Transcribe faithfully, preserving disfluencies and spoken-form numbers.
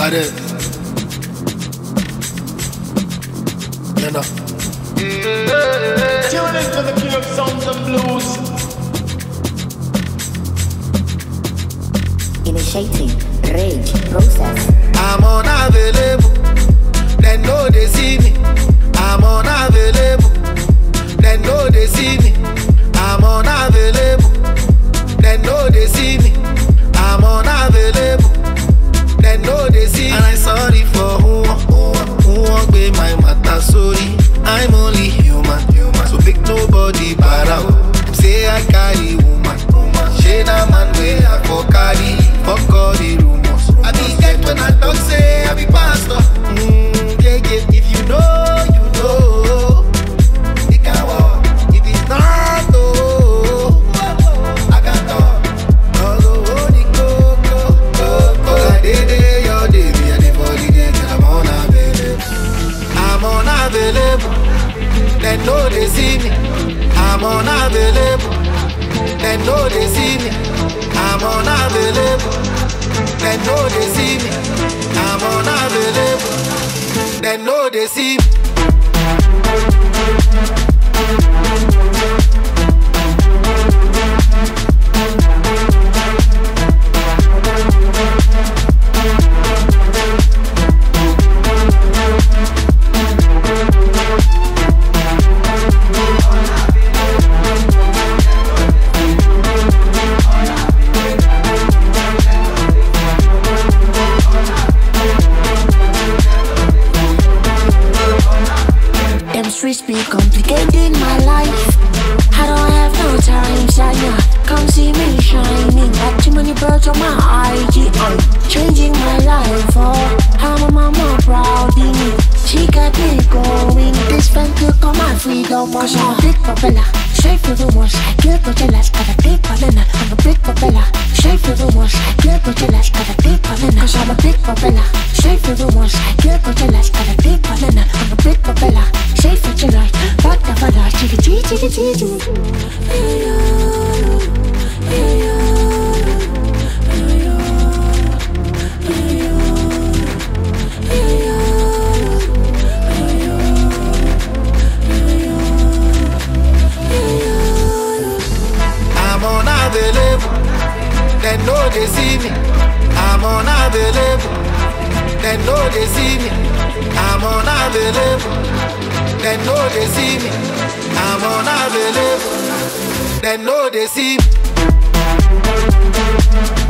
Bade. You know. Tune in to the king of sounds and blues. Initiating rage process. I'm unavailable. They know they see me. I'm unavailable. They know they see me. I'm unavailable. They know they see me. I'm unavailable. They know they see me. And I'm sorry for who, who, who won't be my matter. Sorry, I'm only human. human. So big nobody but out. Say I carry woman. woman. She na man way I for carry. Fuck all the rumors. I be get when I talk say I be pastor. Mm, yeah, yeah. If you know, you know. It can walk. If it's not, oh, I can talk. Oh, oh, the go, go, go, go. I did it, your day, me and the body day, I'm unavailable. I'm unavailable. They know they see me. I'm unavailable. They know they see me. I'm unavailable. They know they see me. I'm unavailable. They know they see me. Streets be complicating my life. I don't have no time, Shania. Come see me shining. Got too many birds on my I G. I'm changing my life. Oh, I'm a mama proud in me. She got me going. This fan took on my freedom. Cause I'm a big propeller. Straight for the wars. I kill Coachella. Got a big banana. I'm a big propeller. Straight for the wars. I kill Coachella. Got a big banana. Cause I'm a big propeller. Straight for the wars. I kill Coachella. Got a big banana. I'm a big propeller. Safe for tonight, what the fuck? Chitty chitty chitty chitty. I'm unavailable. They know they see me. I'm unavailable. They know they see me. I'm unavailable. They know they see me. I'm unavailable. They know they see me.